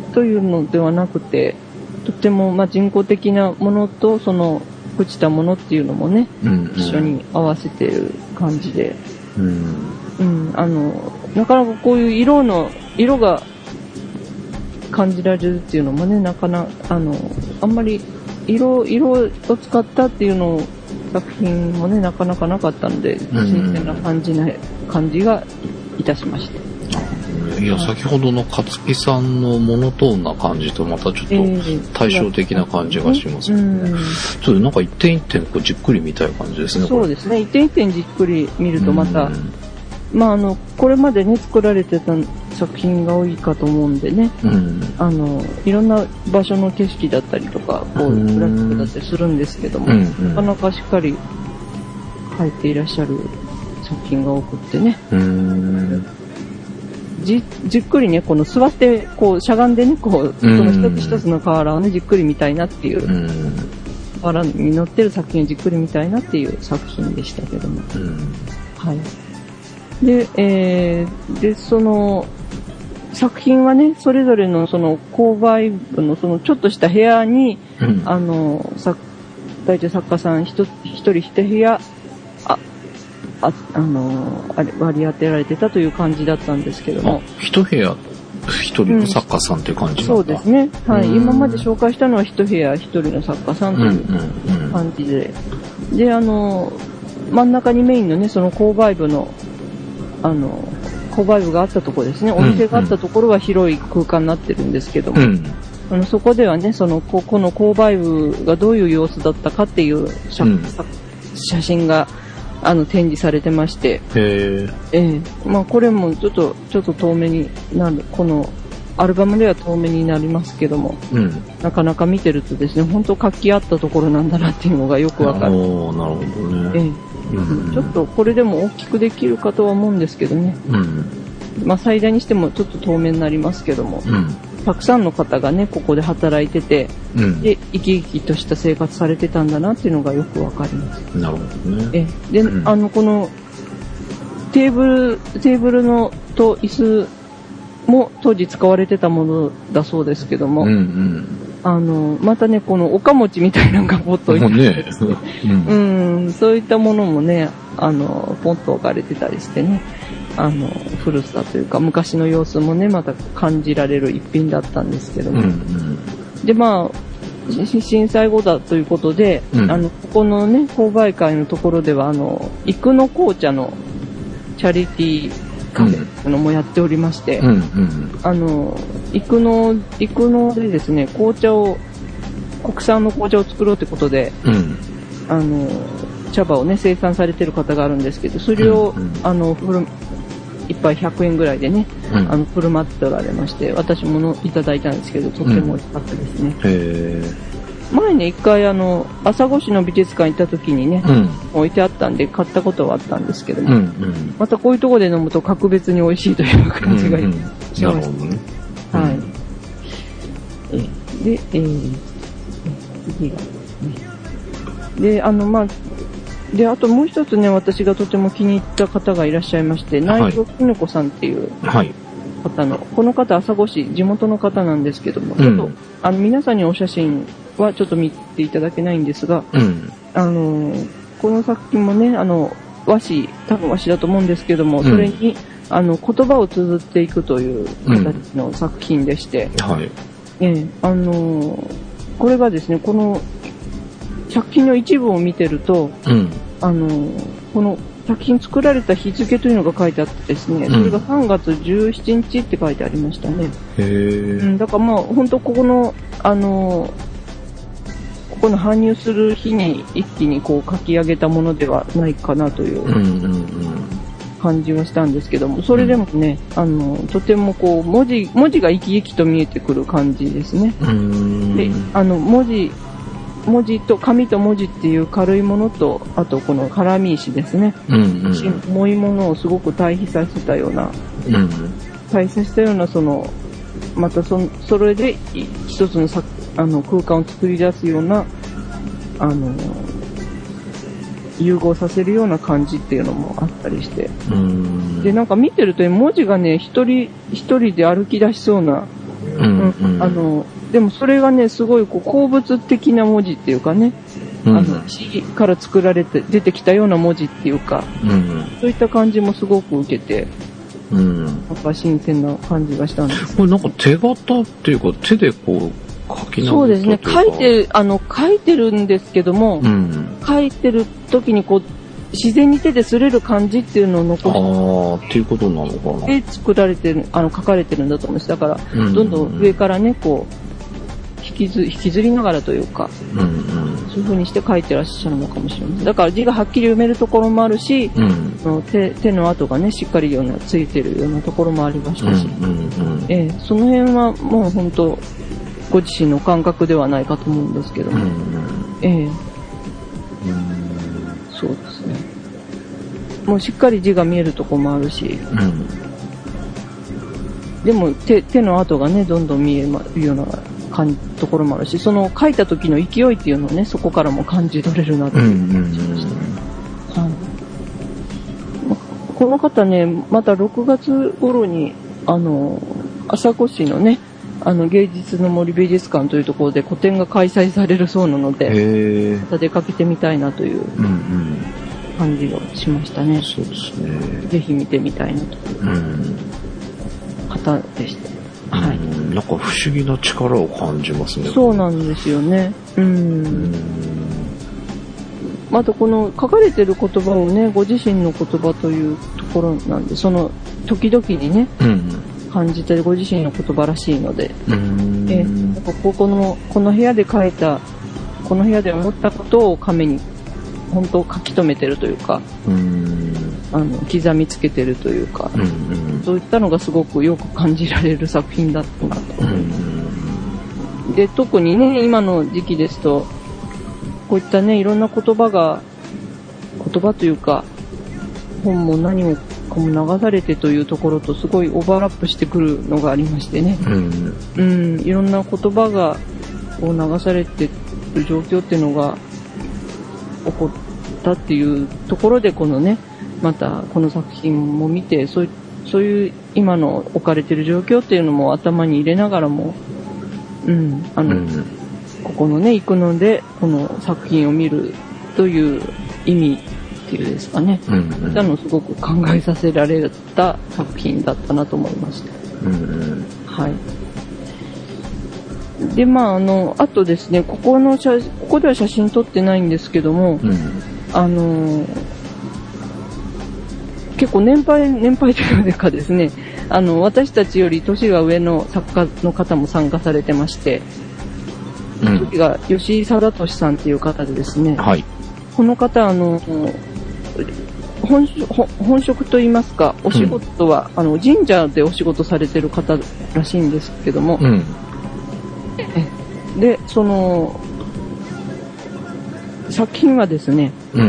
というのではなくて、とってもまあ人工的なものとその朽ちたものっていうのもね、うんうん、一緒に合わせてる感じで、うんうん、あのなかなかこういう色の色が感じられるっていうのもね、なかなあのあんまり色色を使ったっていうのを作品もねなかなかなかったので、新鮮な感じな感じがいたしました。 いや、先ほどの勝木さんのモノトーンな感じとまたちょっと対照的な感じがしますね。えー、ちょっとなんか一点一点こうじっくり見たい感じですね。 そうですね。一点一点じっくり見るとまた、まああのこれまでね作られてた作品が多いかと思うんでね、うん、あのいろんな場所の景色だったりとかこうグラフィックだったりするんですけども、うんうん、なかなかしっかり描いていらっしゃる作品が多くってね。うん、じ, じっくりねこの座ってこうしゃがんでねこうその一つ一つの瓦をねじっくり見たいなっていう、うん、瓦に乗ってる作品をじっくり見たいなっていう作品でしたけども、うん、はい。で、えー、でその作品はねそれぞれのその購買部のそのちょっとした部屋に、うん、あの作大体作家さん一人一部屋ああ, あの割り当てられてたという感じだったんですけども、 一部屋一人の作家さんっていう感じなんだ、 うん、そうですね、はい、今まで紹介したのは一部屋一人の作家さんという感じで、うんうんうん、であの真ん中にメインのねその購買部のあの購買部があったところですね、お店があったところは広い空間になってるんですけども、うん、あのそこではねそのここの購買部がどういう様子だったかっていう写、うん、写真があの展示されてまして、へえー、まあこれもちょっとちょっと遠目になるこのアルバムでは遠目になりますけども、うん、なかなか見てるとですね本当活気あったところなんだなっていうのがよくわかる。 おー、なるほどね。えーうん、ちょっとこれでも大きくできるかとは思うんですけどね、うん、まあ最大にしてもちょっと遠目になりますけども、うん、たくさんの方がねここで働いてて、うん、で生き生きとした生活されてたんだなっていうのがよくわかります。 なるほどね。 えで、うん、あのこのテーブルテーブルのと椅子も当時使われてたものだそうですけども、うんうん、あのまたねこのおかもちみたいなのがポッと置いてあってですね、うん、うん、そういったものもねあのポンと置かれてたりしてね、あの古さというか昔の様子もねまた感じられる一品だったんですけども、うんうん、でまあ震災後だということで、うん、あのここのね購買会のところではあの生野紅茶のチャリティーカフェっていうのもやっておりまして、うんうん、あの生野生野でですね紅茶を国産の紅茶を作ろうということで、うん、あの茶葉をね生産されてる方があるんですけど、それを、うんうん、あのふる一杯ひゃくえんぐらいでね、うん、あの振る舞っておられまして、私ものいただいたんですけどとっても美味しかったですね。うん、へー。前ね一回あの朝来市の美術館行った時にね、うん、置いてあったんで買ったことはあったんですけども、うんうん、またこういうところで飲むと格別に美味しいという感じがしました。うんうん、なるほどね。はい。うん、えで、えー、次がね。で、あのまあであともう一つね私がとても気に入った方がいらっしゃいまして、内藤きぬこさんっていう方の、はい、この方朝来市地元の方なんですけども、うん、ちょっとあの皆さんにお写真はちょっと見ていただけないんですが、うん、あのこの作品もねあの和紙多分和紙だと思うんですけども、うん、それにあの言葉を綴っていくという形の作品でして、うんはい、えあのこれがですねこの作品の一部を見てると、うん、あのこの作品作られた日付というのが書いてあってですね、それがさんがつじゅうしちにちって書いてありましたね。へー。うん、だからまあ本当ここのあのここの搬入する日に一気にこう書き上げたものではないかなという感じはしたんですけども、それでもね、あのとてもこう文字文字が生き生きと見えてくる感じですね。で、あの文字文字と紙と文字っていう軽いものと、あとこの絡み石ですね、うんうん、重いものをすごく対比させたような、うんうん、対比させたようなそのまた そ, それで一つのさあの空間を作り出すようなあの融合させるような感じっていうのもあったりして、うんでなんか見てると文字がね一人一人で歩き出しそうなうんうん、あのでもそれがねすごいこう鉱物的な文字っていうかね、うん、あの地から作られて出てきたような文字っていうか、うんうん、そういった感じもすごく受けて、うん、なんか新鮮な感じがしたんです。 これなんか手形っていうか手でこう書きながらそうですね、書いてあの書いてるんですけども、うん、書いてる時にこう自然に手で擦れる感じっていうのを残して、ああっていうことなのかな。 で作られてる、あの書かれてるんだと思うんです。だから、うんうんうん、どんどん上からねこう引きず引きずりながらというか、うんうん、そういう風にして書いてらっしゃるのかもしれません。だから字がはっきり読めるところもあるし、うん、の 手, 手の跡がねしっかりようなついてるようなところもありましたし、うんうんうん、えー、その辺はもう本当ご自身の感覚ではないかと思うんですけども、うんうん、えーそうですね。もうしっかり字が見えるとこもあるし、うん、でも 手, 手の跡がねどんどん見えるような感じところもあるし、その書いた時の勢いっていうのをねそこからも感じ取れるなと思いました。はい、この方ねまたろくがつ頃にあの朝来市のねあの芸術の森美術館というところで個展が開催されるそうなので、また出かけてみたいなという感じがしましたね。うんうん、 そうですね。 ぜひ見てみたいなという方でした。うん、はい。 なんか不思議な力を感じますね。 そうなんですよね。うん。うんまたこの書かれてる言葉もね、ご自身の言葉というところなんで、その時々にね。うん感じてご自身の言葉らしいので、うーんえなんかここのこの部屋で書いたこの部屋で思ったことを紙に本当書き留めてるというか、うーんあの刻みつけてるというか、うんうん、そういったのがすごくよく感じられる作品だったなと、うん、で特にね今の時期ですとこういったねいろんな言葉が言葉というか本も何もこう流されてというところとすごいオーバーラップしてくるのがありましてね、うんうん、いろんな言葉がこう流されている状況っていうのが起こったっていうところでこのねまたこの作品も見てそういう、そういう今の置かれている状況っていうのも頭に入れながらも、うん、あの、うん、ここのね行くのでこの作品を見るという意味っていうですかね、うんうん、そういったのをすごく考えさせられた作品だったなと思いました。うんうん、はい。でまああのあとですねここの写ここでは写真撮ってないんですけども、うん、あの結構年配年配というかですねあの私たちより年が上の作家の方も参加されてまして、うん、時が吉井貞俊さんっていう方でですね、はい、この方あの本, 本職といいますかお仕事は、うん、あの神社でお仕事されてる方らしいんですけども、うん、でその作品はですね、うん、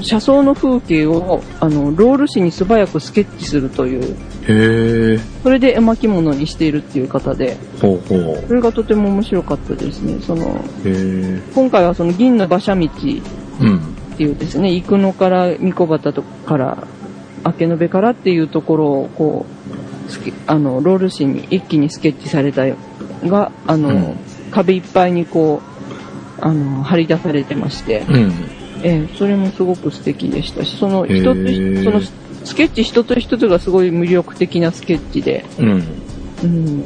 車窓の風景をあのロール紙に素早くスケッチするというへーそれで絵巻物にしているっていう方でほうほうそれがとても面白かったですね。そのへー今回はその銀の馬車道、うんっていうですね、生野から三子畑とから明延からっていうところをこうあのロール紙に一気にスケッチされたがあの、うん、壁いっぱいにこうあの張り出されてまして、うん、えー、それもすごく素敵でしたし、その一つそのスケッチ一つ一つがすごい魅力的なスケッチで、うんうん、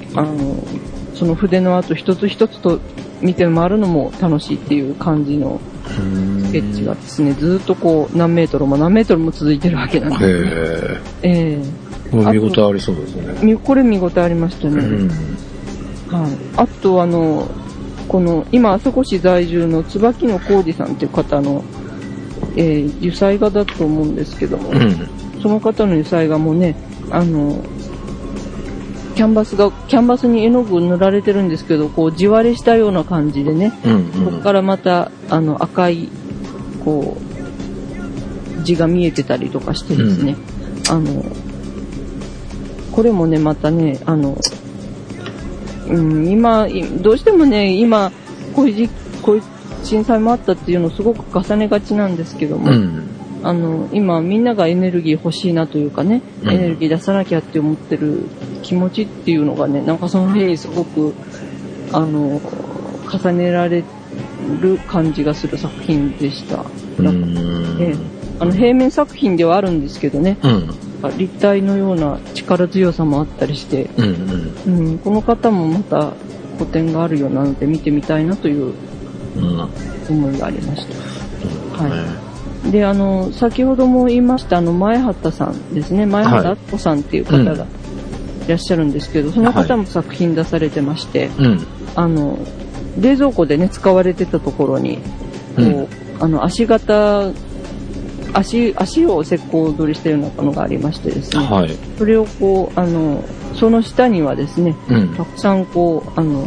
あのその筆の跡一つ一つと見て回るのも楽しいっていう感じのスケッチがですねずっとこう何メートルも何メートルも続いてるわけなんです。えー、見応えありそうですね。 これ見応えありましたね。うん、はい。あとあのこの今朝来市在住の椿野浩二さんっていう方の、えー、油彩画だと思うんですけども、うん、その方の油彩画もねあのキャンバスがキャンバスに絵の具塗られてるんですけどこう地割れしたような感じでね、うんうん、ここからまたあの赤いこう字が見えてたりとかしてですね、うん、あのこれもねまたねあの、うん、今どうしてもね今こういうこういう震災もあったっていうのをすごく重ねがちなんですけども、うん、あの今みんながエネルギー欲しいなというかね、うん、エネルギー出さなきゃって思ってる気持ちっていうのがね、なんかその辺にすごく、あの、重ねられる感じがする作品でした。うん、ええ、あの平面作品ではあるんですけどね、うん、立体のような力強さもあったりして、うんうんうん、この方もまた個展があるようなので見てみたいなという思いがありました。うん、はい。で、あの、先ほども言いましたあの前畑さんですね、前畑敦子さんっていう方がいらっしゃるんですけど、はい、その方も作品出されてまして、はい、あの冷蔵庫でね使われてたところにこう、うん、あの足型足足を石膏取りしたようなものがありましてですね、はい、それをこうあのその下にはですね、うん、たくさんこうあの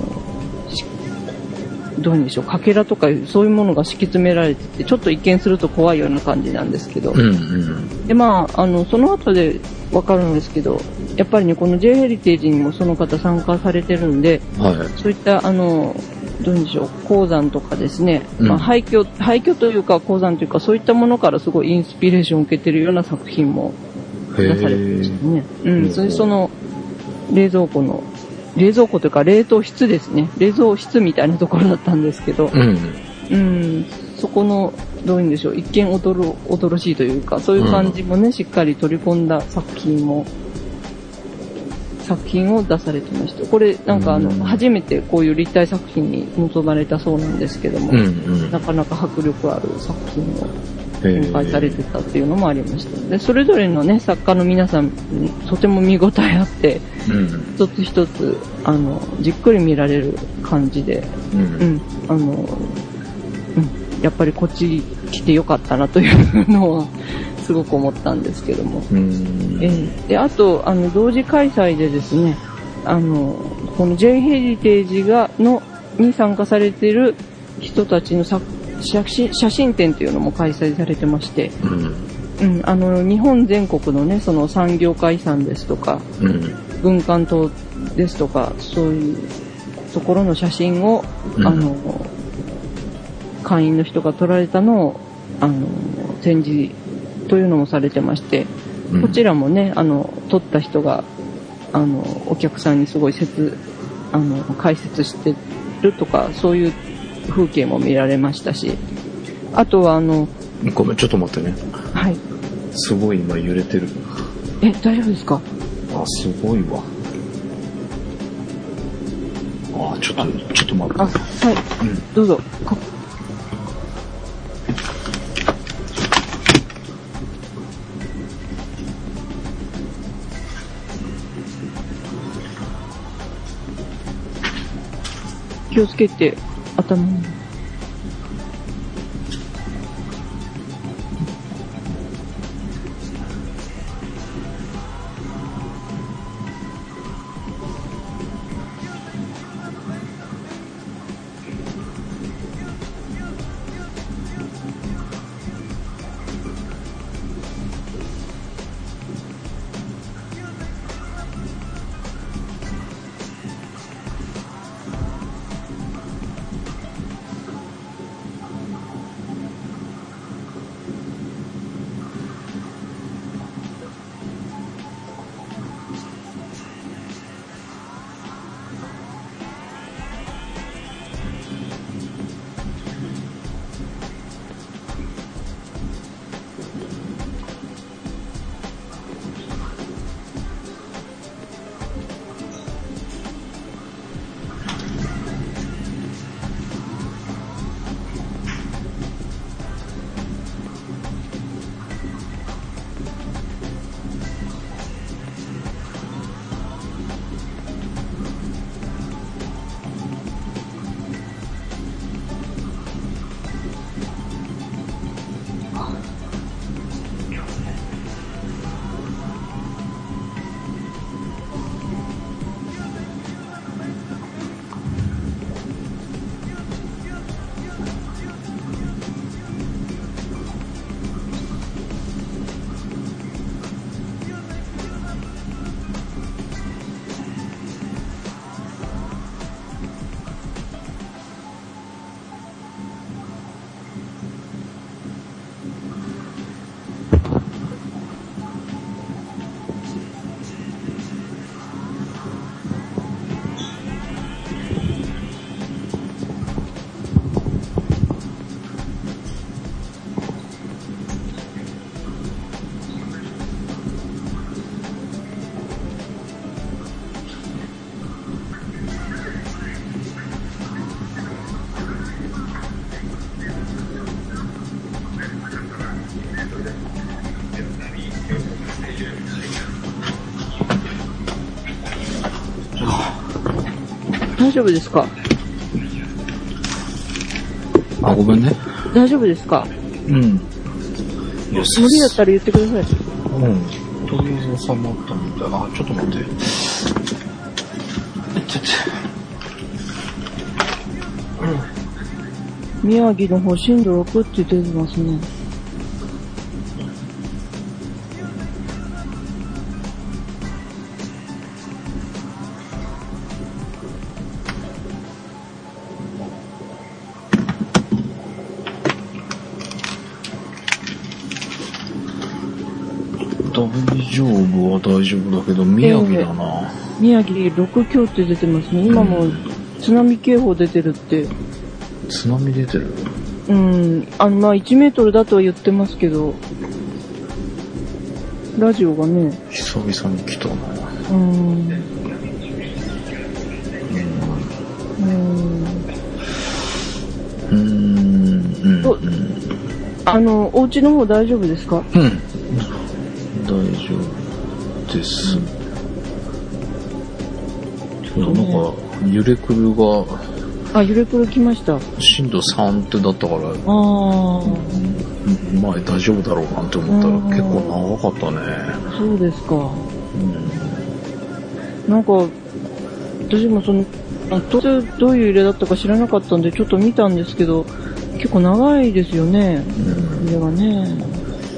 どういうんでしょう、かけらとかそういうものが敷き詰められてて、ちょっと一見すると怖いような感じなんですけど、うんうん、でまああのその後でわかるんですけど、やっぱりねこの J ヘリテージにもその方参加されてるんで、はい、そういったあのどういうんでしょう、鉱山とかですね、うん、まあ、廃墟廃墟というか鉱山というかそういったものからすごいインスピレーションを受けてるような作品も出されてましたね。うん、それその冷蔵庫の冷蔵庫というか冷凍室ですね、冷蔵室みたいなところだったんですけど、うん、うん、そこのどういうんでしょう、一見驚驚しいというかそういう感じもね、うん、しっかり取り込んだ作品も作品を出されてました。これなんかあの、うん、初めてこういう立体作品に臨まれたそうなんですけども、うんうん、なかなか迫力ある作品を展開されてたっていうのもありました。でそれぞれのね作家の皆さんとても見応えあって、うん、一つ一つあのじっくり見られる感じで、うんうん、あの、うん、やっぱりこっち来てよかったなというのはすごく思ったんですけども、うん、えー、であとあの同時開催でですね、あのこの J ヘリテージがのに参加されている人たちの作写真、写真展というのも開催されてまして、うんうん、あの日本全国のねその産業化遺産ですとか、うん、軍艦島ですとかそういうところの写真を、うん、あの会員の人が撮られたのをあの展示というのもされてまして、うん、こちらもねあの撮った人があのお客さんにすごい説あの解説してるとかそういう風景も見られましたし、あとはあのごめんちょっと待ってね、 はい、 すごい今揺れてる。 え大丈夫ですか？ あすごいわ。あちょっとちょっと待って。あはい、うん、どうぞ。気をつけて頭に。 大丈夫ですか？ あ、ごめんね。 大丈夫ですか？ うん。 無理だったら言ってください。 うん。とりあえず収まったみたいな。あ、ちょっと待って。ちょっと。うん。 宮城の方震度ろくって出てますね。 大丈夫は大丈夫だけど、宮城だな。えー、宮城ろく強って出てますね。今も津波警報出てるって。 津波出てる？ うん。あの、まあ、いちメートルだとは言ってますけど、ラジオがね。 久々に来たな。 うん。うん。 うん。うん。 うん。あの、お家の方大丈夫ですか？ うん。大丈夫です。うん、なんか、揺れくるが、 あ、揺れくる来ました。 震度さんってだったから、ああ、 前大丈夫だろうなんて思ったら結構長かったね。 そうですか。 うん、 なんか、私もその、当然どういう揺れだったか知らなかったんで、ちょっと見たんですけど、結構長いですよね。うん、揺れがね。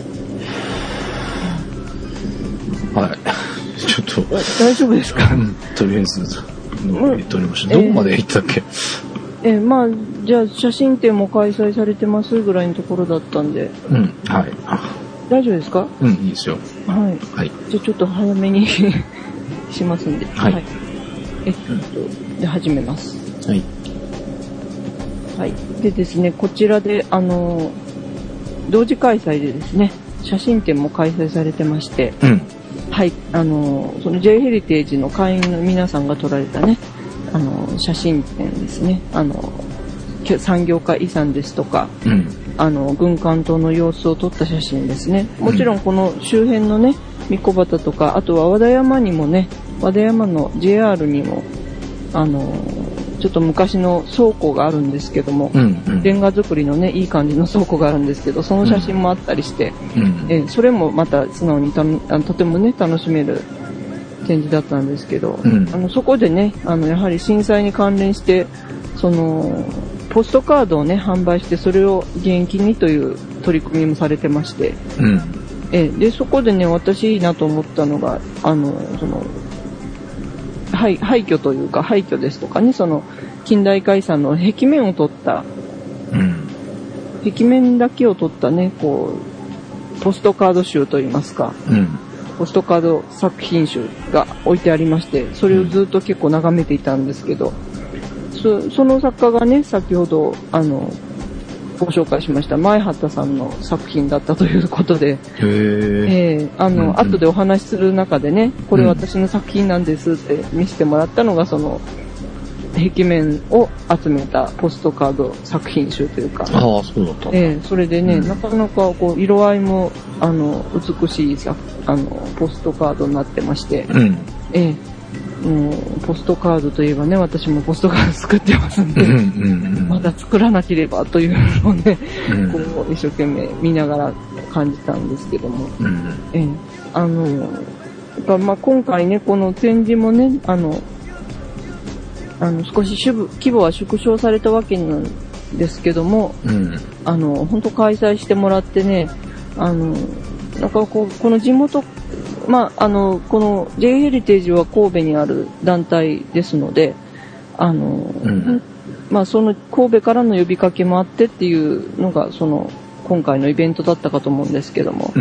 はい。ちょっと。 大丈夫ですか？ とりあえず、言っておりました。どこまで行ったっけ？ えー、えー、まあ、じゃあ写真展も開催されてますぐらいのところだったんで。 うん、はい。 大丈夫ですか？ うん、いいですよ。 はい。 はい。 じゃあちょっと早めにしますんで。 はい。はい、 えっと、で、始めます。 はい。 はい。でですね、こちらで、あの、同時開催でですね、写真展も開催されてまして、 うん。 はい、あの、その J ヘリテージの会員の皆さんが撮られたね、あの、写真展ですね。あの、産業化遺産ですとか、 うん、 あの、軍艦島の様子を撮った写真ですね。もちろんこの周辺のね、三子畑とか、あとは和田山にもね、和田山の ジェイアール にも、あの、ちょっと昔の倉庫があるんですけども、 うんうん、 レンガ作りのね、いい感じの倉庫があるんですけど、その写真もあったりして、 うん、 えそれもまた素直にたのとてもね、楽しめる展示だったんですけど、うん、あのそこでね、あのやはり震災に関連して、そのポストカードをね、販売して、それを現金にという取り組みもされてまして、 うん、 えでそこでね、私いいなと思ったのが、あのその廃, 廃墟というか廃墟ですとかね、その近代化遺産の壁面を取った、 うん、 壁面だけを取ったね、こうポストカード集といいますか、 うん、 ポストカード作品集が置いてありまして、それをずっと結構眺めていたんですけど、うん、そ, その作家がね、先ほどあのご紹介しました前畑さんの作品だったということで、 へー、 えー、あの、うんうん、後でお話しする中でね、これ私の作品なんですって見せてもらったのが、その壁面を集めたポストカード作品集というか、 ああ、そうだった。 えー、それでね、うん、なかなかこう色合いもあの美しいさあのポストカードになってまして、 うん、 えーもうポストカードといえばね、私もポストカード作ってますんで、 うんうんうん、まだ作らなければというのをね、うん、こう一生懸命見ながら感じたんですけども、 うん、 えー、あのやっぱまあ今回ね、この展示もね、あのあの少し規模は縮小されたわけなんですけども、 うん、 あの本当開催してもらってね、あのなんかこうこの地元、まあ、あのこの J ヘリテージは神戸にある団体ですので、あの、うん、まあ、その神戸からの呼びかけもあってっていうのがその今回のイベントだったかと思うんですけども、 うんうん、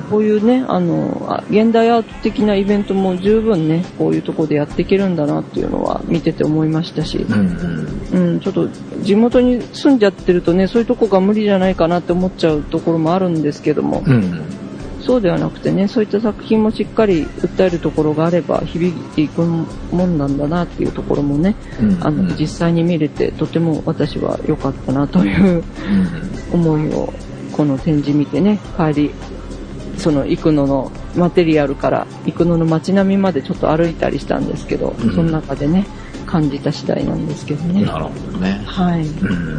こういうね、あの現代アート的なイベントも十分ね、こういうところでやっていけるんだなっていうのは見てて思いましたし、 うんうんうん、ちょっと地元に住んじゃってるとね、そういうとこが無理じゃないかなって思っちゃうところもあるんですけども、 うん、 そうではなくてね、そういった作品もしっかり訴えるところがあれば響いていくもんなんだなっていうところもね、うんうん、あの実際に見れてとても私は良かったなという思いをこの展示見てね、帰りその生野のマテリアルから生野の街並みまでちょっと歩いたりしたんですけど、うん、その中でね感じた次第なんですけどね。 なるほどね。 はい。うん、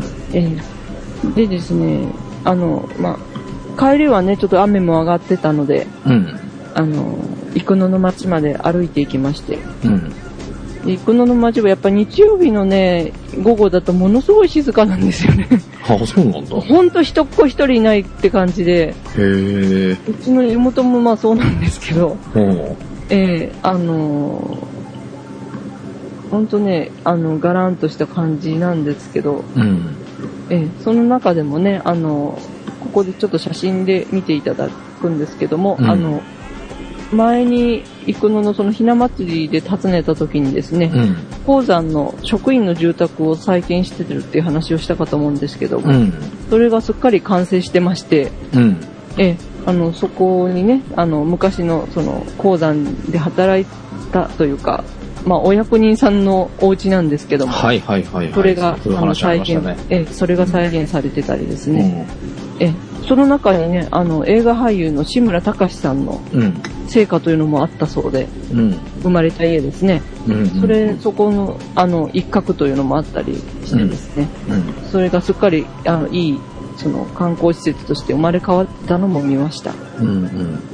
えー、でですね、あの、まあ、帰りはね、ちょっと雨も上がってたので、うん、あの、生野の町まで歩いていきまして、うん、生野の町はやっぱ日曜日のね、午後だとものすごい静かなんですよね。 あ、そうなんだ。 ほんと人っ子一人いないって感じで、へー。うちの妹もまあそうなんですけど、えー、あのー、ほんとね、あの、ガランとした感じなんですけど、うん、えー、その中でもね、あの、ここでちょっと写真で見ていただくんですけども、うん、あの、前に生野のそのひな祭りで訪ねた時にですね、うん、鉱山の職員の住宅を再建してるっていう話をしたかと思うんですけども、うん、それがすっかり完成してまして、うん、えあのそこにね、あの昔のその鉱山で働いたというか、まあお役人さんのお家なんですけども、はいはいはいはい、それが、あの再現、えそれが再現されてたりですね、うん、えその中にね、あの映画俳優の志村隆さんの生家というのもあったそうで、うん、生まれた家ですね、うんうんうん、それそこのあの一角というのもあったりしてですね、うんうん、それがすっかりあのいいその観光施設として生まれ変わったのも見ました、うんうん、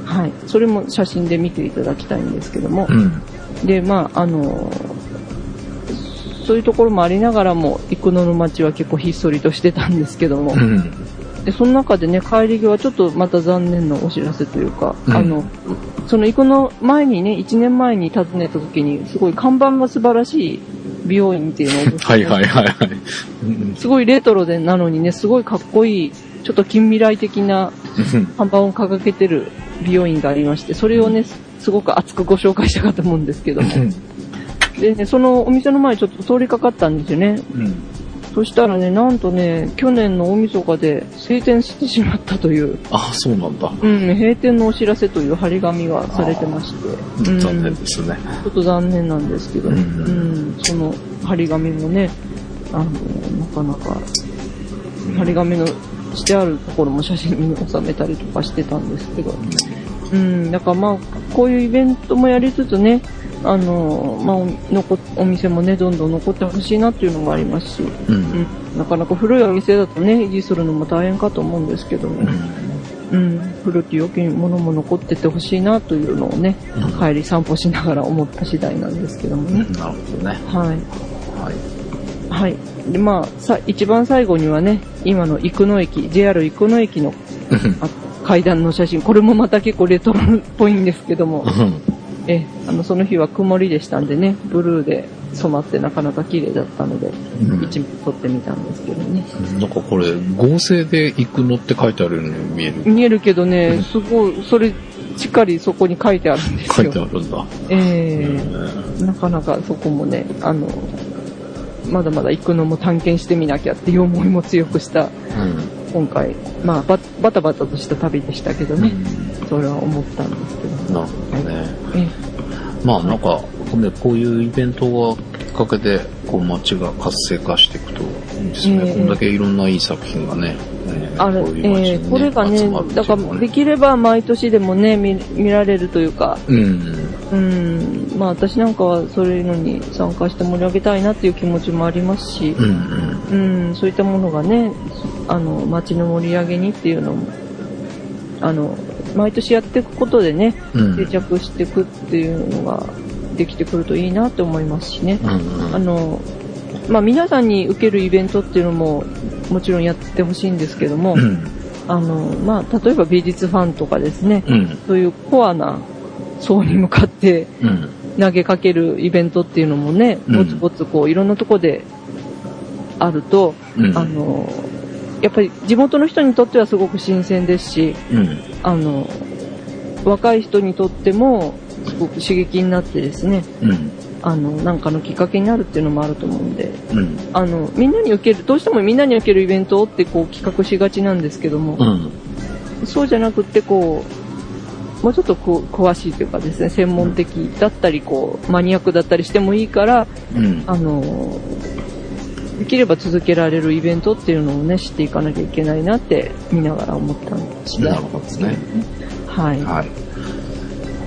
はい、それも写真で見ていただきたいんですけども、うん、でまああのそういうところもありながらも生野の町は結構ひっそりとしてたんですけども、うん、でその中でね、帰り際ちょっとまた残念なお知らせというか、うん、あのその生野前にね、いちねんまえに訪ねた時にすごい看板が素晴らしい美容院っていうのをはいはいはいはいすごいレトロでなのにね、すごいかっこいいちょっと近未来的な看板を掲げてる美容院がありまして、それをねすごく熱くご紹介したかと思うんですけどもでね、そのお店の前ちょっと通りかかったんですよね、うん、そしたらね、なんとね、去年の大晦日で閉店してしまったという。 あ、そうなんだ。 うん、閉店のお知らせという張り紙がされてまして。 うん、残念ですね。 ちょっと残念なんですけど、うん、うん、その張り紙もね、あの、なかなか、張り紙のしてあるところも写真に収めたりとかしてたんですけど。うん、だからまあ、こういうイベントもやりつつね、あのまあ、残お店もねどんどん残ってほしいなっていうのもありますし、うんうん、なかなか古いお店だとね維持するのも大変かと思うんですけども、うんうん、古き良きものも残っててほしいなというのをね、うん、帰り散歩しながら思った次第なんですけどもね。 なるほどね。 はいはいはい。でまあさ一番最後にはね、今の生野駅 ジェイアール 生野駅の階段の写真、これもまた結構レトロっぽいんですけども。えあのその日は曇りでしたんでね、ブルーで染まってなかなか綺麗だったので、うん、一枚撮ってみたんですけどね。 なんかこれ合成で行くのって書いてあるように見える。 見えるけどね、すごいそれしっかりそこに書いてあるんですよ。 書いてあるんだ。 えー、なかなかそこもね、あのまだまだ行くのも探検してみなきゃっていう思いも強くした、うん、今回まあ バ, バタバタとした旅でしたけどね、うん、それは思ったんですけど。 なるほどね。えまあなんか、ね、こういうイベントがきっかけでこう街が活性化していくといいんですよね、えー、こんだけいろんないい作品がね、えー、 ある、こういう街にね、えー、これがね、だからできれば毎年でもね 見, 見られるというか、うん、うん、まあ私なんかはそういうのに参加して盛り上げたいなっていう気持ちもありますし、うんうんうん、そういったものがね、あの街の盛り上げにっていうのもあの毎年やっていくことでね、うん、定着していくっていうのができてくるといいなって思いますしね、うんうん、あのまあ、皆さんに受けるイベントっていうのももちろんやってほしいんですけども、うん、あのまあ、例えば美術ファンとかですね、うん、そういうコアな層に向かって投げかけるイベントっていうのもね、ぼつぼつこういろんなとこであると、うん、あのやっぱり地元の人にとってはすごく新鮮ですし、うん、あの若い人にとってもすごく刺激になってですね、うん、あのなんかのきっかけになるっていうのもあると思うんで、うん、あのみんなに受けるどうしてもみんなに受けるイベントってこう企画しがちなんですけども、うん、そうじゃなくってこうもうちょっとこう詳しいというかですね、専門的だったりこうマニアックだったりしてもいいから、うん、あのできれば続けられるイベントっていうのをね知っていかなきゃいけないなって見ながら思ったんですね。 なるほどですね。 はい。 はい。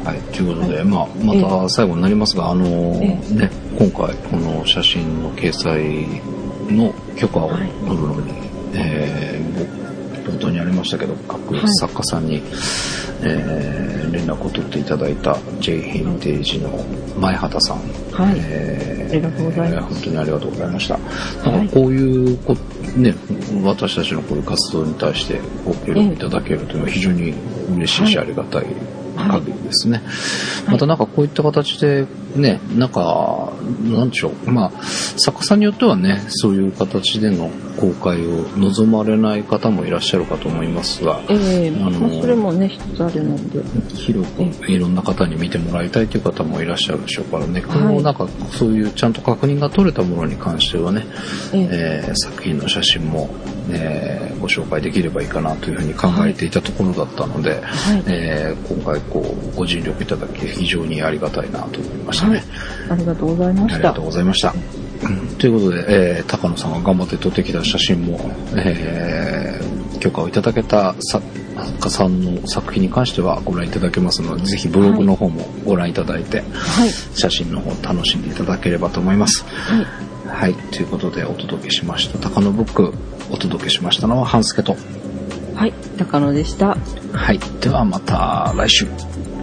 はい、ということで、はい、まあ、また最後になりますが、あのーえー、ね、今回この写真の掲載の許可を取るのに、はい、えー、冒頭にありましたけど、各作家さんに、はい、えー、連絡を取っていただいた J ヘリテージの前畑さん、 はい、えー、ありがとうございます。 本当にありがとうございました。なんかこういうこ、ね、私たちのこういう活動に対してご協力いただけるというのは非常に嬉しいし、はい、ありがたい限りですね。はい、またなんかこういった形でね、なんか、なんでしょう。まあ、作家さんによってはね、そういう形での公開を望まれない方もいらっしゃるかと思いますが、 ええー、あの、まあ、それもね、一つあるので。 広くいろんな方に見てもらいたいという方もいらっしゃるでしょうからね、このなんかそういうちゃんと確認が取れたものに関してはね、えー、作品の写真も、えー、ご紹介できればいいかなというふうに考えていたところだったので、はい、えー、今回こうご尽力いただき非常にありがたいなと思いましたね。はい、 ありがとうございました。 ありがとうございました。ということで、えー、高野さんが頑張って撮ってきた写真も、えー、許可をいただけた作家さんの作品に関してはご覧いただけますので、ぜひブログの方もご覧いただいて、はい、写真の方楽しんでいただければと思います。はい。はい。ということでお届けしました高野ブック、お届けしましたのは半助と、 はい、高野でした。 はい。ではまた来週。